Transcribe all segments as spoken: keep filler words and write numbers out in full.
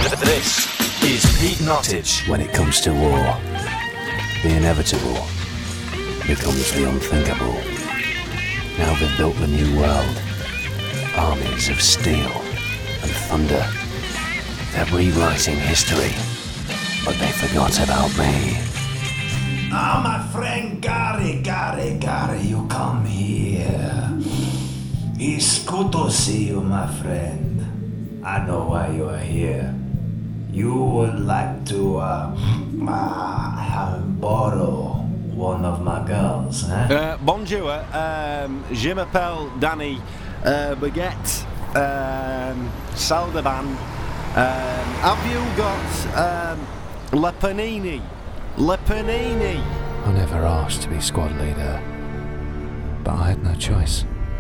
This is Pete Nottage. When it comes to war, the inevitable becomes the unthinkable. Now they've built the new world. Armies of steel and thunder. They're rewriting history, but they forgot about me. Ah, my friend Gary, Gary, Gary, you come here. It's good to see you, my friend. I know why you are here. You would like to uh, uh, borrow one of my girls, huh? Uh, bonjour, um, je m'appelle Danny uh, Baguette, um, Saldaban. Um, have you got um, Le Panini? Le Panini? I never asked to be squad leader, but I had no choice.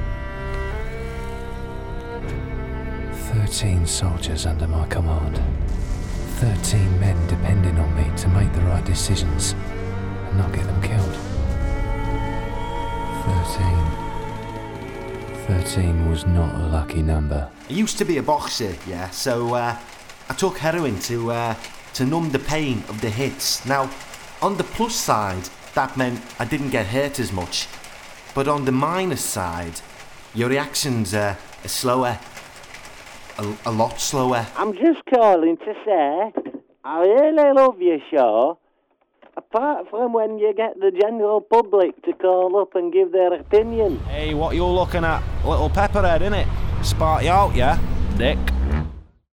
Thirteen soldiers under my command. Thirteen men depending on me to make the right decisions and not get them killed. Thirteen. Thirteen was not a lucky number. I used to be a boxer, yeah, so uh, I took heroin to uh, to numb the pain of the hits. Now, on the plus side, that meant I didn't get hurt as much. But on the minus side, your reactions uh, are slower. A, a lot slower. I'm just calling to say I really love your show. Apart from when you get the general public to call up and give their opinion. Hey, what you looking at? Little pepperhead, innit? Spark you out, yeah? Dick.